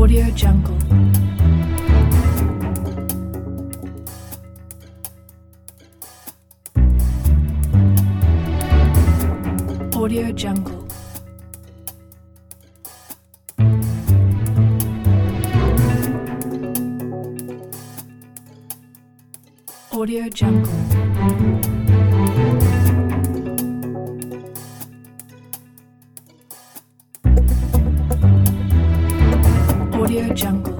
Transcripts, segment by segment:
Audio Jungle. Audio Jungle. Audio Jungle. Audio Jungle.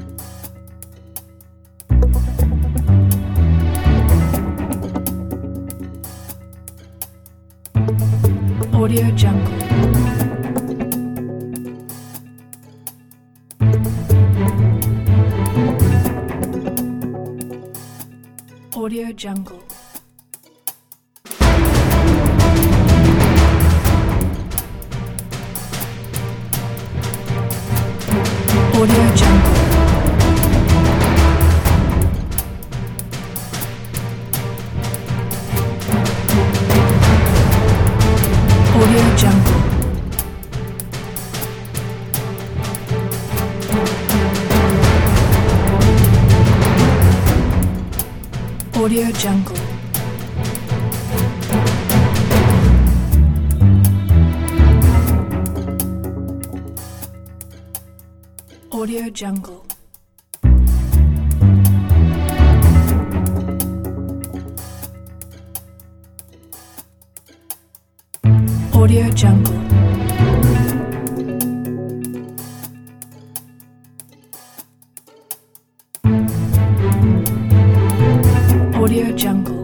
Audio Jungle. Audio Jungle. Audio Jungle. Audio Jungle. Audio Jungle. Audio Jungle. Audio Jungle. Audio Jungle.